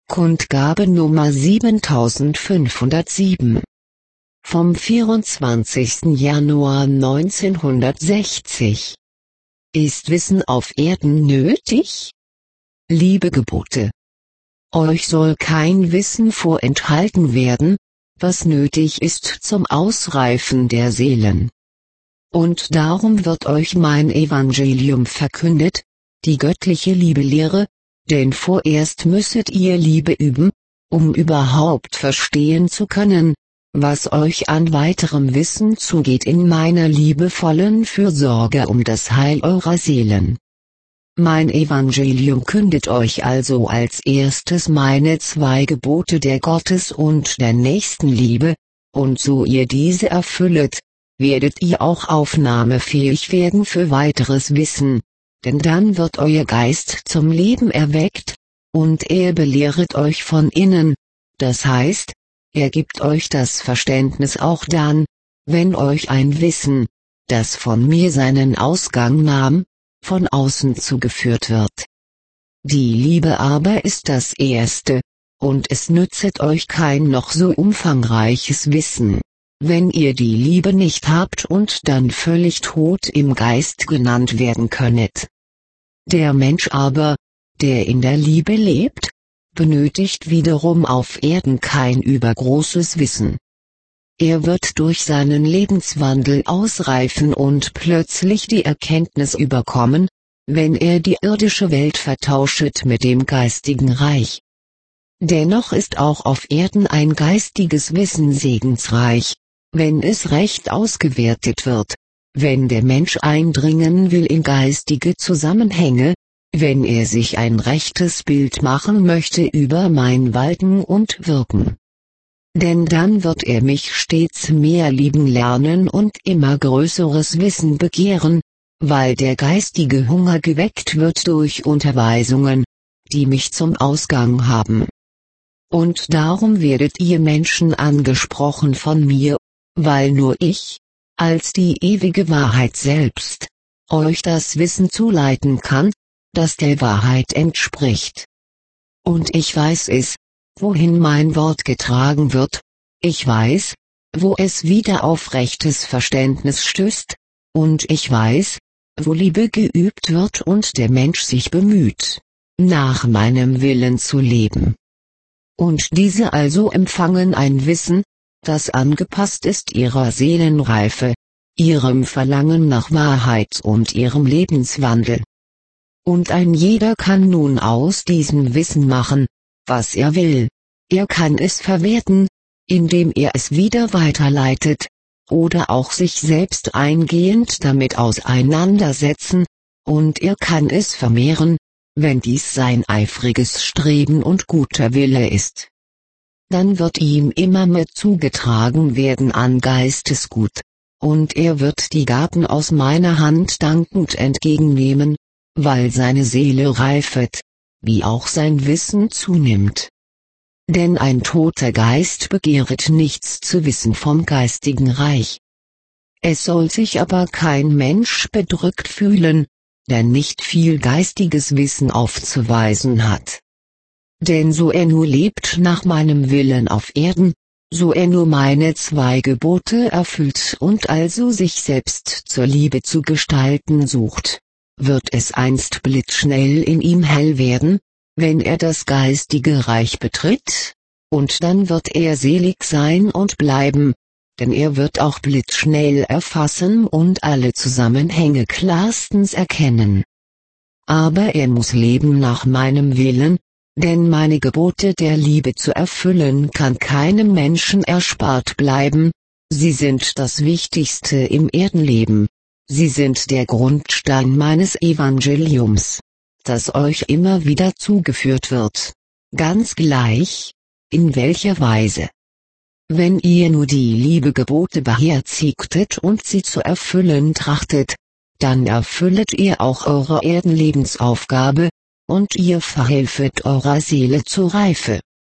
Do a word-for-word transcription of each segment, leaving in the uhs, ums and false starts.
Kundgabe Nummer siebentausendfünfhundertsieben. Vom vierundzwanzigsten Januar neunzehnhundertsechzig. Ist Wissen auf Erden nötig? Liebe Gebote. Euch soll kein Wissen vorenthalten werden, was nötig ist zum Ausreifen der Seelen. Und darum wird euch mein Evangelium verkündet, die göttliche Liebelehre, denn vorerst müsset ihr Liebe üben, um überhaupt verstehen zu können, was euch an weiterem Wissen zugeht in meiner liebevollen Fürsorge um das Heil eurer Seelen. Mein Evangelium kündet euch also als erstes meine zwei Gebote der Gottes- und der Nächstenliebe, und so ihr diese erfüllet, werdet ihr auch aufnahmefähig werden für weiteres Wissen, denn dann wird euer Geist zum Leben erweckt, und er belehret euch von innen, das heißt, er gibt euch das Verständnis auch dann, wenn euch ein Wissen, das von mir seinen Ausgang nahm, von außen zugeführt wird. Die Liebe aber ist das Erste, und es nützet euch kein noch so umfangreiches Wissen, wenn ihr die Liebe nicht habt und dann völlig tot im Geist genannt werden könnet. Der Mensch aber, der in der Liebe lebt, benötigt wiederum auf Erden kein übergroßes Wissen. Er wird durch seinen Lebenswandel ausreifen und plötzlich die Erkenntnis überkommen, wenn er die irdische Welt vertauschet mit dem geistigen Reich. Dennoch ist auch auf Erden ein geistiges Wissen segensreich, wenn es recht ausgewertet wird, wenn der Mensch eindringen will in geistige Zusammenhänge, wenn er sich ein rechtes Bild machen möchte über mein Walten und Wirken. Denn dann wird er mich stets mehr lieben lernen und immer größeres Wissen begehren, weil der geistige Hunger geweckt wird durch Unterweisungen, die mich zum Ausgang haben. Und darum werdet ihr Menschen angesprochen von mir, weil nur ich, als die ewige Wahrheit selbst, euch das Wissen zuleiten kann, das der Wahrheit entspricht. Und ich weiß es, wohin mein Wort getragen wird, ich weiß, wo es wieder auf rechtes Verständnis stößt, und ich weiß, wo Liebe geübt wird und der Mensch sich bemüht, nach meinem Willen zu leben. Und diese also empfangen ein Wissen, das angepasst ist ihrer Seelenreife, ihrem Verlangen nach Wahrheit und ihrem Lebenswandel. Und ein jeder kann nun aus diesem Wissen machen, was er will. Er kann es verwerten, indem er es wieder weiterleitet, oder auch sich selbst eingehend damit auseinandersetzen, und er kann es vermehren, wenn dies sein eifriges Streben und guter Wille ist. Dann wird ihm immer mehr zugetragen werden an Geistesgut, und er wird die Gaben aus meiner Hand dankend entgegennehmen, weil seine Seele reifet, wie auch sein Wissen zunimmt. Denn ein toter Geist begehret nichts zu wissen vom geistigen Reich. Es soll sich aber kein Mensch bedrückt fühlen, der nicht viel geistiges Wissen aufzuweisen hat. Denn so er nur lebt nach meinem Willen auf Erden, so er nur meine zwei Gebote erfüllt und also sich selbst zur Liebe zu gestalten sucht, wird es einst blitzschnell in ihm hell werden, wenn er das geistige Reich betritt, und dann wird er selig sein und bleiben, denn er wird auch blitzschnell erfassen und alle Zusammenhänge klarstens erkennen. Aber er muss leben nach meinem Willen, denn meine Gebote der Liebe zu erfüllen kann keinem Menschen erspart bleiben, sie sind das Wichtigste im Erdenleben, sie sind der Grundstein meines Evangeliums, das euch immer wieder zugeführt wird, ganz gleich, in welcher Weise. Wenn ihr nur die Liebegebote beherzigtet und sie zu erfüllen trachtet, dann erfüllet ihr auch eure Erdenlebensaufgabe, und ihr verhelfet eurer Seele zur Reife.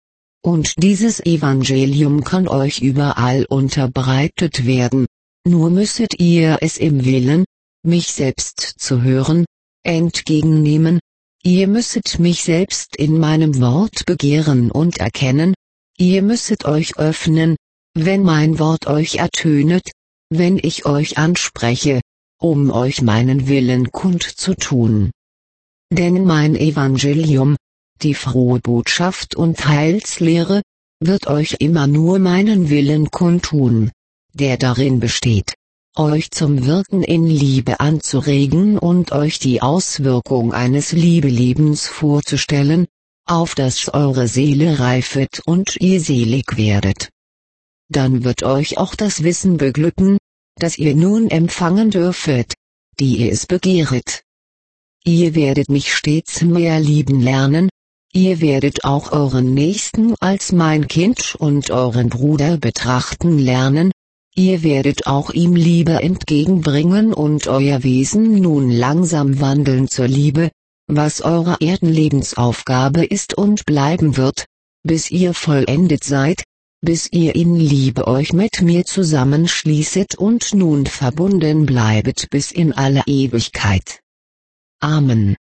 Und dieses Evangelium kann euch überall unterbreitet werden, nur müsset ihr es im Willen, mich selbst zu hören, entgegennehmen, Ihr müsset mich selbst in meinem Wort begehren und erkennen, ihr müsset euch öffnen, wenn mein Wort euch ertönet, wenn ich euch anspreche, um euch meinen Willen kundzutun. Denn mein Evangelium, die frohe Botschaft und Heilslehre, wird euch immer nur meinen Willen kundtun, der darin besteht, euch zum Wirken in Liebe anzuregen und euch die Auswirkung eines Liebelebens vorzustellen, auf das eure Seele reifet und ihr selig werdet. Dann wird euch auch das Wissen beglücken, das ihr nun empfangen dürfet, die ihr es begehret. Ihr werdet mich stets mehr lieben lernen, ihr werdet auch euren Nächsten als mein Kind und euren Bruder betrachten lernen, ihr werdet auch ihm Liebe entgegenbringen und euer Wesen nun langsam wandeln zur Liebe, was eure Erdenlebensaufgabe ist und bleiben wird, bis ihr vollendet seid, bis ihr in Liebe euch mit mir zusammenschließet und nun verbunden bleibet bis in alle Ewigkeit. Amen.